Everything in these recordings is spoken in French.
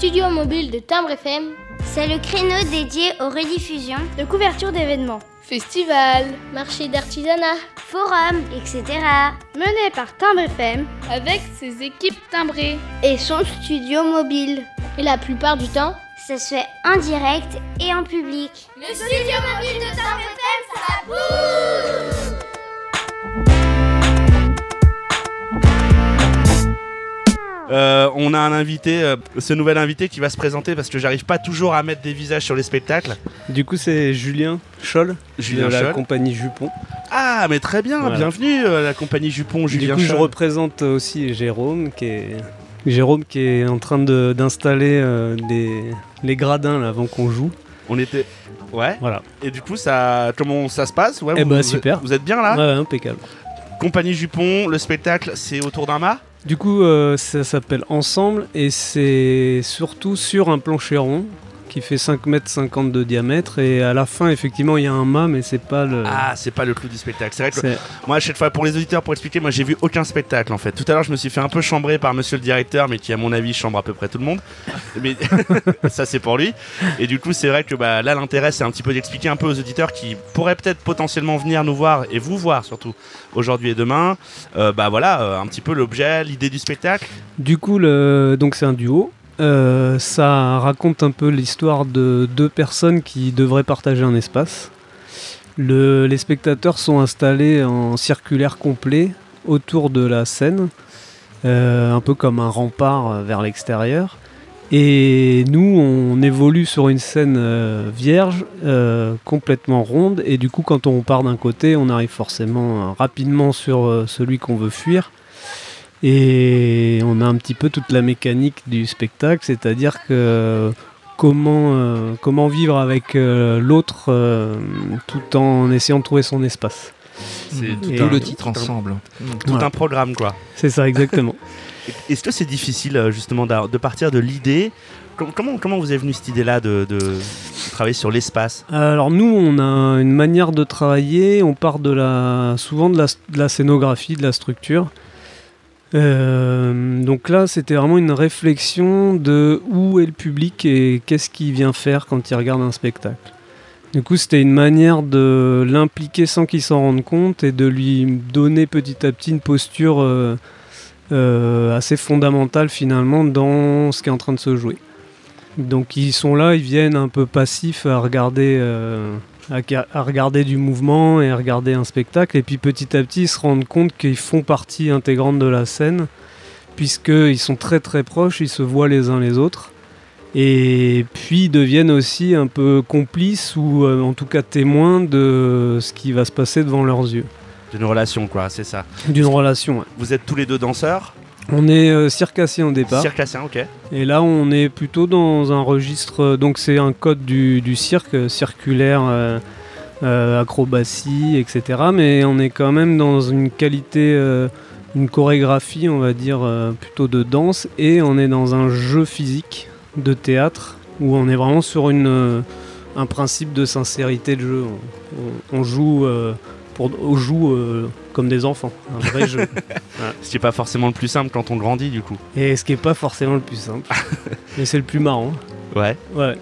studio mobile de Timbre FM. C'est le créneau dédié aux rediffusions, de couverture d'événements, festivals, marchés d'artisanat, forums, etc. Mené par Timbre FM avec ses équipes timbrées et son studio mobile. Et la plupart du temps, ça se fait en direct et en public. Le studio mobile de Timbre FM, ça bouge! On a un invité, ce nouvel invité qui va se présenter parce que j'arrive pas toujours à mettre des visages sur les spectacles. Du coup, c'est Julien Scholl de la compagnie Jupon. Ah, mais très bien, voilà. Bienvenue à la compagnie Jupon, Julien Scholl. Du coup, je représente aussi Jérôme qui est en train d'installer les gradins là, avant qu'on joue. On était... Ouais. Voilà. Et du coup, comment ça se passe? Super. Vous êtes bien là? Ouais, impeccable. Compagnie Jupon, le spectacle, c'est autour d'un mât? Du coup, ça s'appelle Ensemble et c'est surtout sur un plancher rond qui fait 5,50 m de diamètre et à la fin, effectivement, il y a un mât, mais c'est pas le... Ah, c'est pas le clou du spectacle. C'est vrai que moi, à chaque fois, pour les auditeurs, pour expliquer, moi, j'ai vu aucun spectacle, en fait. Tout à l'heure, je me suis fait un peu chambrer par monsieur le directeur, mais qui, à mon avis, chambre à peu près tout le monde. Mais ça, c'est pour lui. Et du coup, c'est vrai que là, l'intérêt, c'est un petit peu d'expliquer un peu aux auditeurs qui pourraient peut-être potentiellement venir nous voir, et vous voir surtout, aujourd'hui et demain. Un petit peu l'objet, l'idée du spectacle. Du coup, donc c'est un duo. Ça raconte un peu l'histoire de deux personnes qui devraient partager un espace. Les spectateurs sont installés en circulaire complet autour de la scène, un peu comme un rempart vers l'extérieur. Et nous, on évolue sur une scène vierge, complètement ronde. Et du coup, quand on part d'un côté, on arrive forcément rapidement sur celui qu'on veut fuir. Et on a un petit peu toute la mécanique du spectacle, c'est-à-dire que comment vivre avec l'autre tout en essayant de trouver son espace. C'est tout le titre ensemble. Tout un programme, quoi. C'est ça, exactement. Est-ce que c'est difficile justement de partir de l'idée? Comment vous est venue cette idée-là de travailler sur l'espace? Alors nous, on a une manière de travailler, on part souvent de la scénographie, de la structure. Donc là, c'était vraiment une réflexion de où est le public et qu'est-ce qu'il vient faire quand il regarde un spectacle. Du coup, c'était une manière de l'impliquer sans qu'il s'en rende compte et de lui donner petit à petit une posture assez fondamentale finalement dans ce qui est en train de se jouer. Donc ils sont là, ils viennent un peu passifs à regarder du mouvement et à regarder un spectacle, et puis petit à petit ils se rendent compte qu'ils font partie intégrante de la scène puisqu'ils sont très très proches, ils se voient les uns les autres, et puis ils deviennent aussi un peu complices ou en tout cas témoins de ce qui va se passer devant leurs yeux. D'une relation, quoi, c'est ça. D'une relation, ouais. Vous êtes tous les deux danseurs? On est circassien au départ. Circassien, ok. Et là, on est plutôt dans un registre... donc c'est un code du cirque, circulaire, acrobatie, etc. Mais on est quand même dans une qualité, une chorégraphie, on va dire, plutôt de danse. Et on est dans un jeu physique de théâtre, où on est vraiment sur un principe de sincérité de jeu. On joue... on joue comme des enfants, un vrai jeu. Voilà. Ce qui n'est pas forcément le plus simple quand on grandit, du coup. Et ce qui n'est pas forcément le plus simple. Mais c'est le plus marrant. Ouais. Ouais.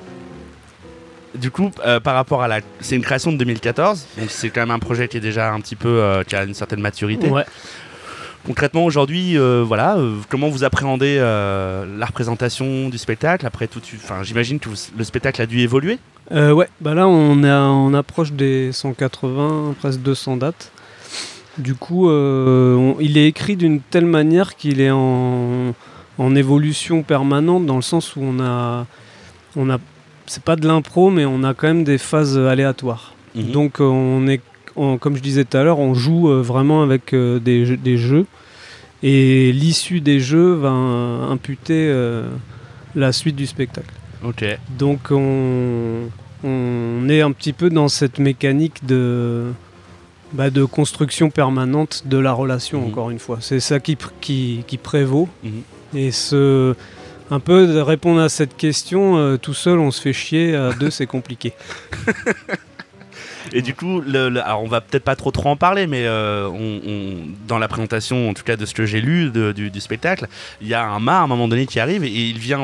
Du coup, par rapport à c'est une création de 2014, donc c'est quand même un projet qui est déjà un petit peu... qui a une certaine maturité. Ouais. Concrètement, aujourd'hui, comment vous appréhendez la représentation du spectacle? Après tout, j'imagine que le spectacle a dû évoluer. Ouais, là on approche des 180, presque 200 dates. Du coup, il est écrit d'une telle manière qu'il est en évolution permanente, dans le sens où on a c'est pas de l'impro, mais on a quand même des phases aléatoires. Mmh. Donc comme je disais tout à l'heure, on joue vraiment avec des jeux, et l'issue des jeux va imputer la suite du spectacle. Ok. Donc on est un petit peu dans cette mécanique de construction permanente de la relation, encore une fois. C'est ça qui prévaut. Et un peu de répondre à cette question, tout seul on se fait chier, à deux c'est compliqué. Et du coup, alors on va peut-être pas trop en parler, mais dans la présentation, en tout cas de ce que j'ai lu du spectacle, il y a un mât à un moment donné qui arrive et il vient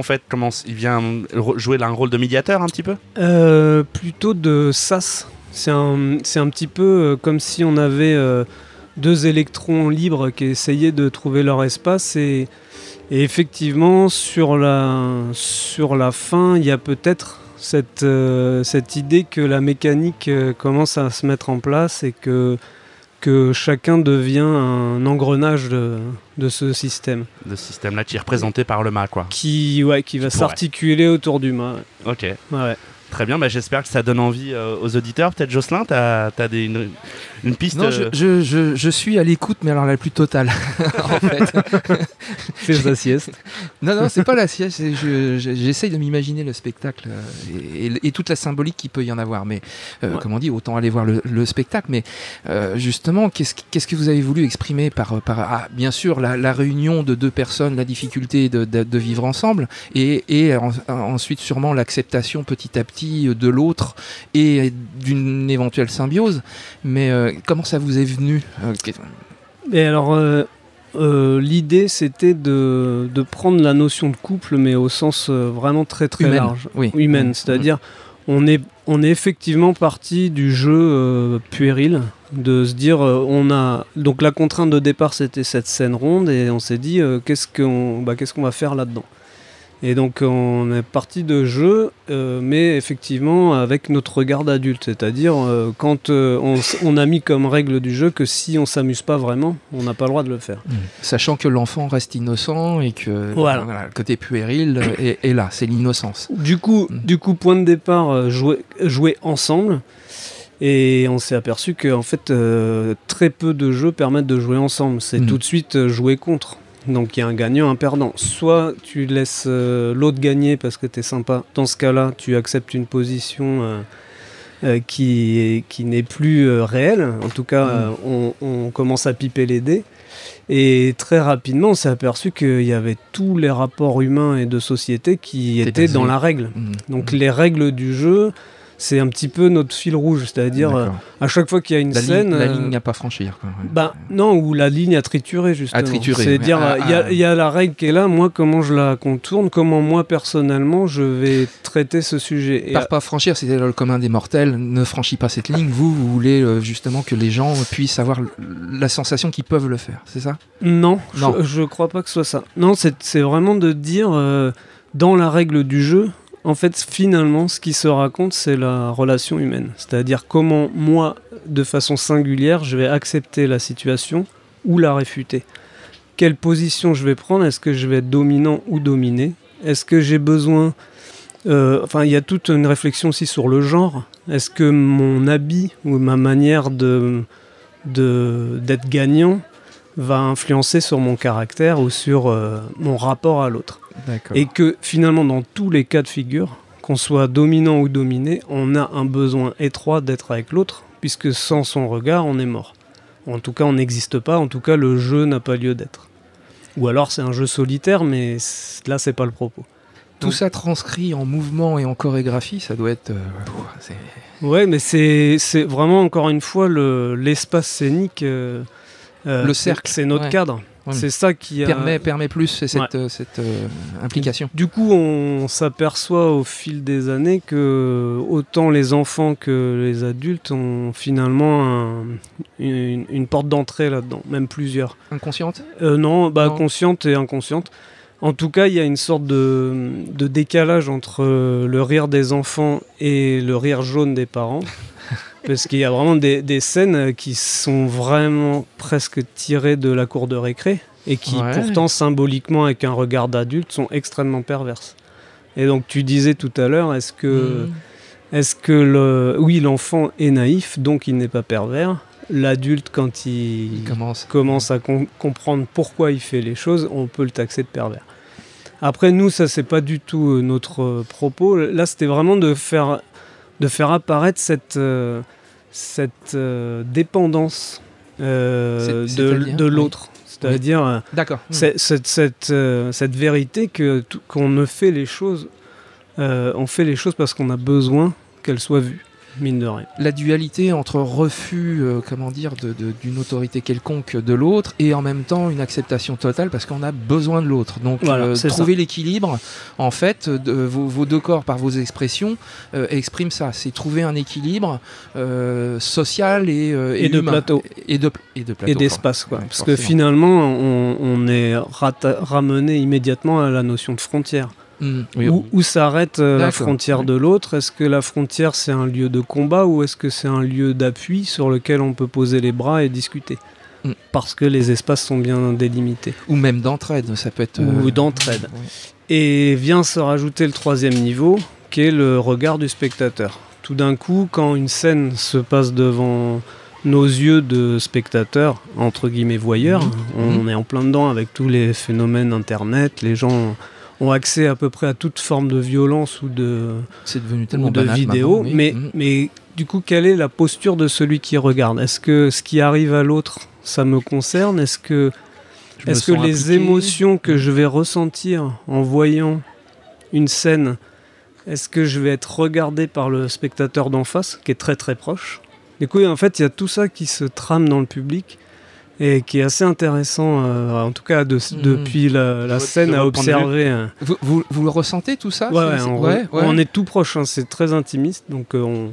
jouer un rôle de médiateur un petit peu. Plutôt de sas. C'est un petit peu comme si on avait 2 électrons libres qui essayaient de trouver leur espace et effectivement sur la fin, il y a peut-être cette idée que la mécanique commence à se mettre en place et que chacun devient un engrenage de ce système. De ce système-là qui est représenté par le mât, quoi. Qui va s'articuler autour du mât. Ok. Ouais. Très bien, j'espère que ça donne envie aux auditeurs. Peut-être Jocelyn, t'as une piste. Non, je suis à l'écoute, mais alors la plus totale, en fait. C'est la sieste. Non, c'est pas la sieste. J'essaye de m'imaginer le spectacle et toute la symbolique qu'il peut y en avoir. Mais comme on dit, autant aller voir le spectacle. Mais justement, qu'est-ce que vous avez voulu exprimer par bien sûr la réunion de 2 personnes, la difficulté de vivre ensemble, et ensuite sûrement l'acceptation petit à petit de l'autre et d'une éventuelle symbiose. Mais comment ça vous est venu Et alors, l'idée, c'était de prendre la notion de couple, mais au sens vraiment très très humaine. large. Oui. Humaine, c'est-à-dire on est effectivement parti du jeu puéril, de se dire donc la contrainte de départ, c'était cette scène ronde, et on s'est dit qu'est-ce qu'on va faire là-dedans. Et donc on est parti de jeu, mais effectivement avec notre regard d'adulte, c'est-à-dire quand on a mis comme règle du jeu que si on s'amuse pas vraiment, on n'a pas le droit de le faire. Sachant que l'enfant reste innocent et que le côté puéril est là, c'est l'innocence. Du coup, point de départ, jouer ensemble. Et on s'est aperçu que en fait, très peu de jeux permettent de jouer ensemble. C'est tout de suite jouer contre. Donc il y a un gagnant, un perdant. Soit tu laisses l'autre gagner parce que t'es sympa. Dans ce cas-là, tu acceptes une position qui n'est plus réelle. En tout cas, on commence à piper les dés. Et très rapidement, on s'est aperçu qu'il y avait tous les rapports humains et de société qui étaient dans la règle. Donc les règles du jeu, c'est un petit peu notre fil rouge, c'est-à-dire à chaque fois qu'il y a une scène... La ligne à pas franchir. Quoi. Non, ou la ligne à triturer, justement. C'est-à-dire, il y a la règle qui est là, moi, comment je la contourne, comment moi, personnellement, je vais traiter ce sujet. Par pas franchir, c'est le commun des mortels, ne franchis pas cette ligne, vous voulez justement que les gens puissent avoir la sensation qu'ils peuvent le faire, c'est ça ? Non. Je crois pas que ce soit ça. Non, c'est vraiment de dire, dans la règle du jeu, en fait, finalement, ce qui se raconte, c'est la relation humaine. C'est-à-dire comment, moi, de façon singulière, je vais accepter la situation ou la réfuter. Quelle position je vais prendre ? Est-ce que je vais être dominant ou dominé ? Est-ce que j'ai besoin... il y a toute une réflexion aussi sur le genre. Est-ce que mon habit ou ma manière d'être gagnant va influencer sur mon caractère ou sur mon rapport à l'autre ? D'accord. Et que finalement, dans tous les cas de figure, qu'on soit dominant ou dominé, on a un besoin étroit d'être avec l'autre, puisque sans son regard, on est mort. En tout cas, on n'existe pas, en tout cas, le jeu n'a pas lieu d'être. Ou alors, c'est un jeu solitaire, mais là, c'est pas le propos. Tout ça transcrit en mouvement et en chorégraphie, ça doit être... Ouais, mais c'est vraiment, encore une fois, l'espace scénique... le cercle. C'est notre cadre. Ouais, c'est ça qui permet plus cette implication. Du coup, on s'aperçoit au fil des années que autant les enfants que les adultes ont finalement une porte d'entrée là-dedans, même plusieurs. Inconsciente ? Non, consciente et inconsciente. En tout cas, il y a une sorte de décalage entre le rire des enfants et le rire jaune des parents. Parce qu'il y a vraiment des scènes qui sont vraiment presque tirées de la cour de récré et qui pourtant symboliquement avec un regard d'adulte sont extrêmement perverses. Et donc tu disais tout à l'heure, est-ce que l'enfant est naïf, donc il n'est pas pervers. L'adulte, quand il commence à comprendre pourquoi il fait les choses, on peut le taxer de pervers. Après nous, ça c'est pas du tout notre propos. Là c'était vraiment de faire apparaître cette dépendance de l'autre. C'est-à-dire cette vérité qu'on ne fait les choses, on fait les choses parce qu'on a besoin qu'elles soient vues. mine de rien. La dualité entre refus, d'une autorité quelconque de l'autre et en même temps une acceptation totale parce qu'on a besoin de l'autre. Donc trouver l'équilibre, en fait, vos deux corps par vos expressions expriment ça. C'est trouver un équilibre social et de humain. plateau. Et de plateau. Et d'espace, quoi. Ouais, parce forcément. que finalement, on est ramené immédiatement à la notion de frontière. Où s'arrête la frontière de l'autre? Est-ce que la frontière c'est un lieu de combat ou est-ce que c'est un lieu d'appui sur lequel on peut poser les bras et discuter? Parce que les espaces sont bien délimités. Ou même d'entraide, ça peut être... Ou d'entraide. Et vient se rajouter le troisième niveau, qui est le regard du spectateur. Tout d'un coup, quand une scène se passe devant nos yeux de spectateurs, entre guillemets voyeurs, on est en plein dedans avec tous les phénomènes internet, les gens ont accès à peu près à toute forme de violence ou de vidéo, mais du coup, quelle est la posture de celui qui regarde? Est-ce que ce qui arrive à l'autre, ça me concerne? Est-ce que les émotions que je vais ressentir en voyant une scène, est-ce que je vais être regardé par le spectateur d'en face, qui est très très proche? Du coup, en fait, il y a tout ça qui se trame dans le public et qui est assez intéressant, en tout cas depuis la scène à observer. Vous le ressentez tout ça? On est tout proche, c'est très intimiste, donc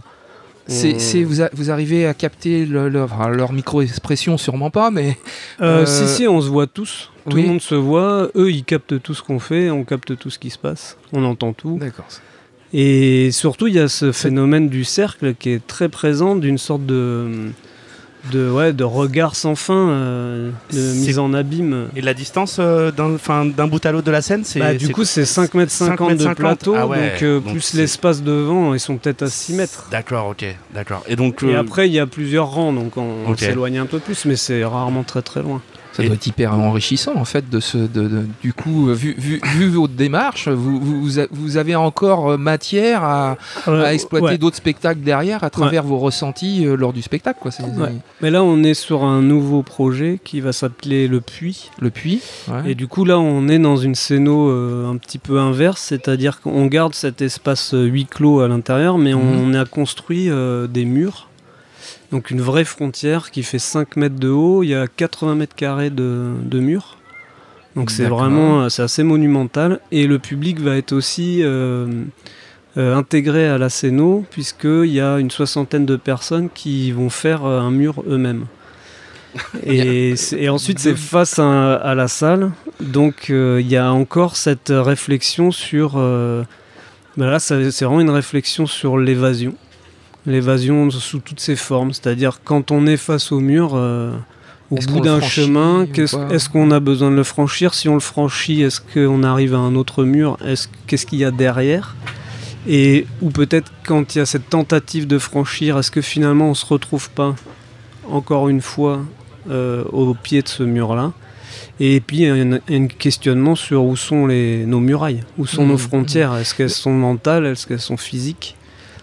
vous arrivez à capter leur micro-expression, sûrement pas, mais... Si, on se voit tous. Tout le monde se voit. Eux, ils captent tout ce qu'on fait. On capte tout ce qui se passe. On entend tout. D'accord. Et surtout, il y a ce phénomène du cercle qui est très présent, d'une sorte de regard sans fin, de mise en abîme. Et la distance d'un bout à l'autre de la scène, du coup, c'est 5,50 m de plateau, donc plus l'espace devant, ils sont peut-être à 6 mètres. D'accord, ok, d'accord. Et après, il y a plusieurs rangs, donc on s'éloigne un peu plus, mais c'est rarement très très loin. Ça doit être hyper enrichissant en fait du coup vu votre démarche, vous avez encore matière à exploiter d'autres spectacles derrière à travers vos ressentis lors du spectacle, quoi. Mais là on est sur un nouveau projet qui va s'appeler Le Puits. Et du coup là on est dans une scéno un petit peu inverse, c'est-à-dire qu'on garde cet espace huis clos à l'intérieur, mais on a construit des murs. Donc une vraie frontière qui fait 5 mètres de haut, il y a 80 mètres carrés de murs. Donc c'est assez monumental. Et le public va être aussi intégré à la scéno, puisqu'il y a une 60aine de personnes qui vont faire un mur eux-mêmes. Et ensuite c'est face à la salle. Donc il y a encore cette réflexion sur... là c'est vraiment une réflexion sur l'évasion. L'évasion sous toutes ses formes, c'est-à-dire quand on est face au mur, au bout d'un chemin, est-ce qu'on a besoin de le franchir? Si on le franchit, est-ce qu'on arrive à un autre mur? Qu'est-ce qu'il y a derrière? Ou peut-être quand il y a cette tentative de franchir, est-ce que finalement on ne se retrouve pas encore une fois au pied de ce mur-là? Et puis il y a un questionnement sur où sont nos murailles, où sont nos frontières, est-ce qu'elles sont mentales, est-ce qu'elles sont physiques?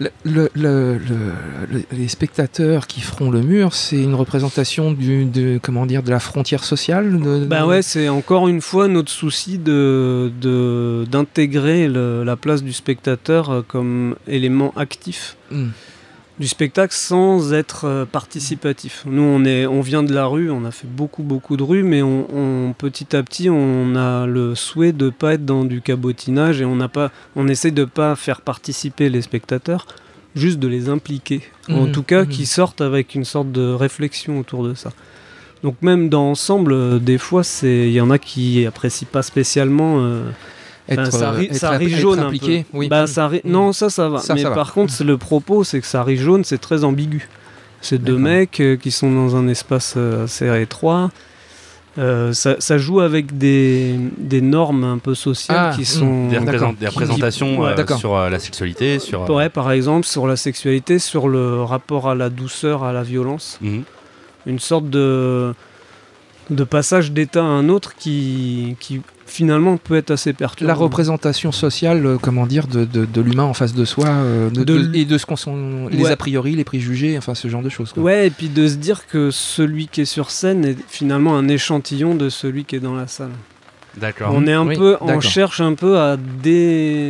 Les spectateurs qui feront le mur, c'est une représentation de la frontière sociale. C'est encore une fois notre souci d'intégrer la place du spectateur comme élément actif du spectacle sans être participatif. Nous, on vient de la rue, on a fait beaucoup de rues, mais petit à petit, on a le souhait de ne pas être dans du cabotinage et on essaie de ne pas faire participer les spectateurs, juste de les impliquer. En tout cas, qu'ils sortent avec une sorte de réflexion autour de ça. Donc même dans Ensemble, des fois, il y en a qui apprécient pas spécialement... ça rit jaune impliqué, un peu. Non, ça va. Mais par contre, le propos, c'est que ça rit jaune, c'est très ambigu. C'est deux mecs qui sont dans un espace assez étroit. Ça joue avec des normes un peu sociales qui sont... Des représentations sur la sexualité, par exemple, sur la sexualité, sur le rapport à la douceur, à la violence. Une sorte de passage d'état à un autre qui finalement peut être assez perturbant. La représentation sociale, de l'humain en face de soi, et de ce qu'on sont les a priori, les préjugés, enfin ce genre de choses. Quoi. Ouais, et puis de se dire que celui qui est sur scène est finalement un échantillon de celui qui est dans la salle. D'accord. On est on cherche un peu à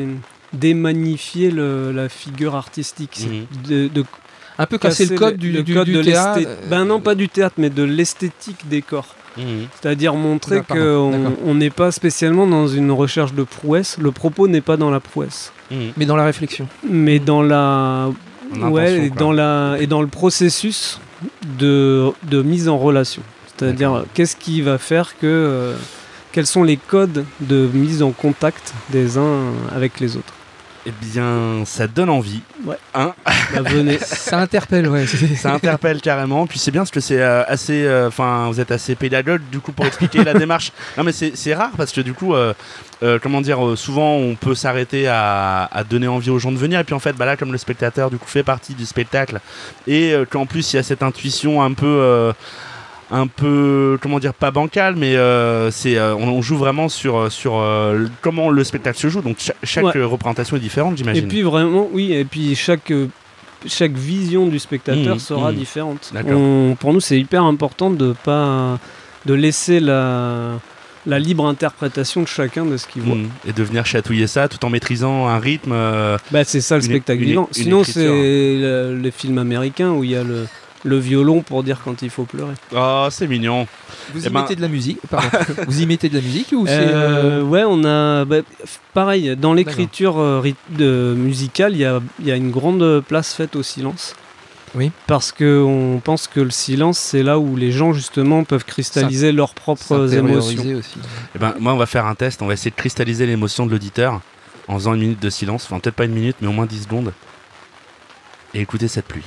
démagnifier la figure artistique. Un peu casser le code du théâtre. Non, pas du théâtre, mais de l'esthétique des corps. C'est-à-dire montrer qu'on n'est pas spécialement dans une recherche de prouesse. Le propos n'est pas dans la prouesse. Mais dans la réflexion. Mais dans la... et dans le processus de mise en relation. C'est-à-dire, qu'est-ce qui va faire que... quels sont les codes de mise en contact des uns avec les autres? Eh bien, ça donne envie. Ouais. Hein venez. Ça interpelle, ouais. Ça interpelle carrément. Puis c'est bien parce que c'est assez... vous êtes assez pédagogue, du coup, pour expliquer la démarche. Non, mais c'est rare parce que, du coup, souvent, on peut s'arrêter à donner envie aux gens de venir. Et puis, en fait, là, comme le spectateur, du coup, fait partie du spectacle. Et qu'en plus, il y a cette intuition un peu, pas bancal, mais on joue vraiment sur comment le spectacle se joue. Donc chaque représentation est différente, j'imagine. Et puis vraiment, et puis chaque vision du spectateur sera différente. Pour nous, c'est hyper important de laisser la libre interprétation de chacun de ce qu'il voit. Et de venir chatouiller ça tout en maîtrisant un rythme. C'est ça le spectacle vivant. Sinon, c'est les films américains où il y a le violon pour dire quand il faut pleurer. Oh, c'est mignon. Vous y mettez de la musique Vous y mettez de la musique ou Ouais, on a... pareil, dans l'écriture musicale, il y a une grande place faite au silence. Oui. Parce qu'on pense que le silence, c'est là où les gens, justement, peuvent cristalliser leurs propres émotions. Aussi. Moi, on va faire un test. On va essayer de cristalliser l'émotion de l'auditeur en faisant 1 minute de silence. Enfin, peut-être pas 1 minute, mais au moins 10 secondes. Et écoutez cette pluie.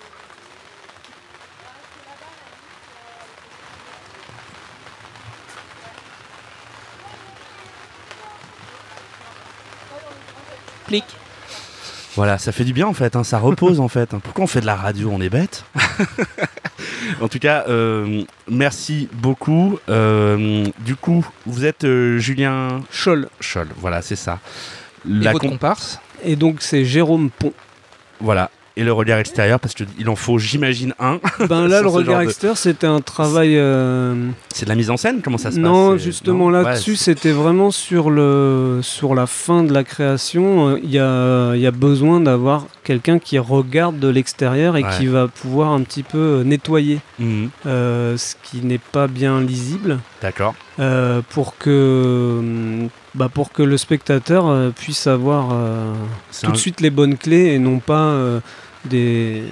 Voilà, ça fait du bien en fait, ça repose en fait. Pourquoi on fait de la radio? On est bête. En tout cas, merci beaucoup. Du coup, vous êtes Julien Scholl, voilà, c'est ça. Et votre comparse? Et donc c'est Jérôme Pont. Voilà. Et le regard extérieur, parce qu'il en faut, j'imagine, un. Là, le regard extérieur, c'était un travail... C'est de la mise en scène? Comment ça se passe? Non, justement, là-dessus, c'était vraiment sur la fin de la création. Il y a besoin d'avoir quelqu'un qui regarde de l'extérieur et qui va pouvoir un petit peu nettoyer ce qui n'est pas bien lisible. D'accord. Pour que le spectateur puisse avoir tout de suite les bonnes clés et non pas des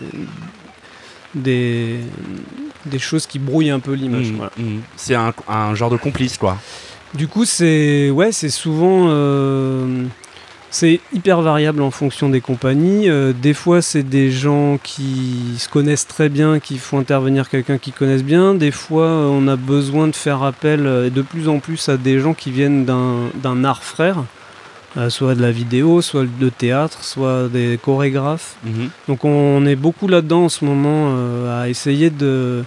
choses qui brouillent un peu l'image. Voilà. C'est un genre de complice, quoi. Du coup, c'est souvent... c'est hyper variable en fonction des compagnies. Des fois, c'est des gens qui se connaissent très bien, qui font intervenir quelqu'un qui connaissent bien. Des fois, on a besoin de faire appel de plus en plus à des gens qui viennent d'un art frère, soit de la vidéo, soit de théâtre, soit des chorégraphes. Donc on est beaucoup là-dedans en ce moment à essayer de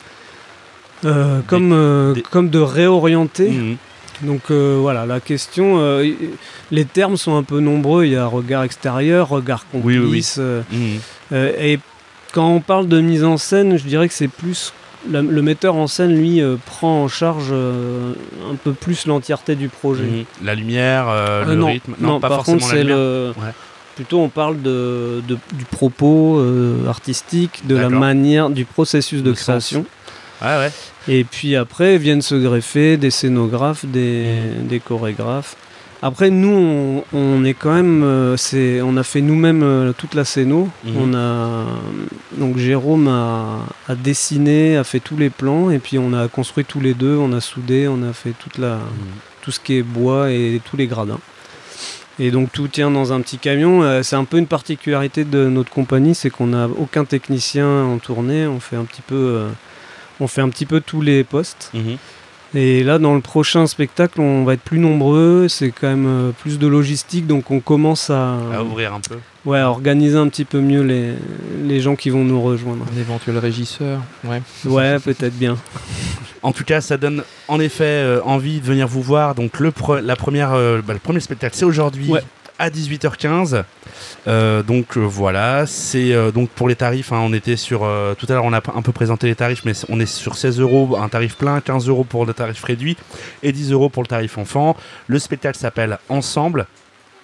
de réorienter. Donc voilà, la question, les termes sont un peu nombreux, il y a regard extérieur, regard complice, et quand on parle de mise en scène, je dirais que c'est plus, le metteur en scène, lui, prend en charge un peu plus l'entièreté du projet. La lumière, le rythme, non, pas par forcément contre, la c'est lumière. Plutôt on parle du propos artistique, de la manière, du processus de création. Ouais. Et puis après viennent se greffer des scénographes, des chorégraphes. Après nous on est quand même, on a fait nous-mêmes toute la scéno. Donc Jérôme a dessiné, a fait tous les plans et puis on a construit tous les deux, on a soudé, on a fait tout ce qui est bois et tous les gradins. Et donc tout tient dans un petit camion. C'est un peu une particularité de notre compagnie, c'est qu'on n'a aucun technicien en tournée. On fait un petit peu tous les postes. Et là, dans le prochain spectacle, on va être plus nombreux. C'est quand même plus de logistique, donc on commence à ouvrir un peu. Ouais, à organiser un petit peu mieux les gens qui vont nous rejoindre. Un éventuel régisseur. Ouais, peut-être bien. En tout cas, ça donne en effet envie de venir vous voir. Donc le premier spectacle, c'est aujourd'hui. À 18h15. Voilà, c'est donc pour les tarifs, on était sur tout à l'heure on a un peu présenté les tarifs, mais on est sur 16 €, un tarif plein, 15 € pour le tarif réduit et 10 € pour le tarif enfant. Le spectacle s'appelle Ensemble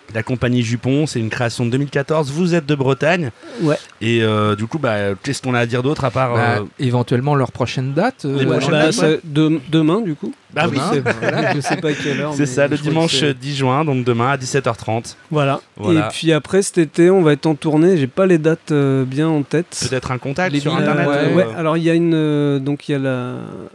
La compagnie Jupon, c'est une création de 2014. Vous êtes de Bretagne. Ouais. Et du coup, qu'est-ce qu'on a à dire d'autre à part éventuellement leur prochaine date demain, du coup. Bah oui, je sais pas quelle heure. C'est ça, le dimanche 10 juin, donc demain à 17h30. Voilà. Et puis après, cet été, on va être en tournée. J'ai pas les dates bien en tête. Peut-être un contact sur Internet. Ouais. Alors, il y a donc il y a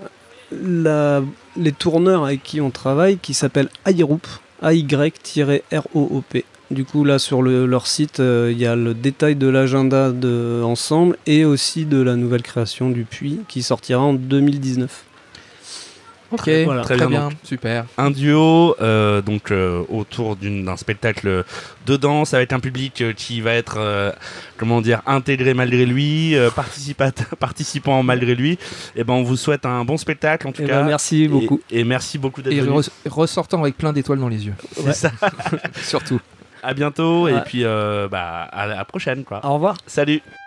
les tourneurs avec qui on travaille qui s'appellent AYROOP. AY-ROOP. Du coup, là, sur leur site, il y a le détail de l'agenda de Ensemble et aussi de la nouvelle création du Puy qui sortira en 2019. Ok, voilà. très bien, super. Un duo autour d'un spectacle de danse avec un public qui va être intégré malgré lui, participant malgré lui. Et on vous souhaite un bon spectacle en tout cas. Merci beaucoup. Et merci beaucoup d'être venu. Ressortant avec plein d'étoiles dans les yeux. C'est ça. Surtout. À bientôt et puis à la prochaine quoi. Au revoir. Salut.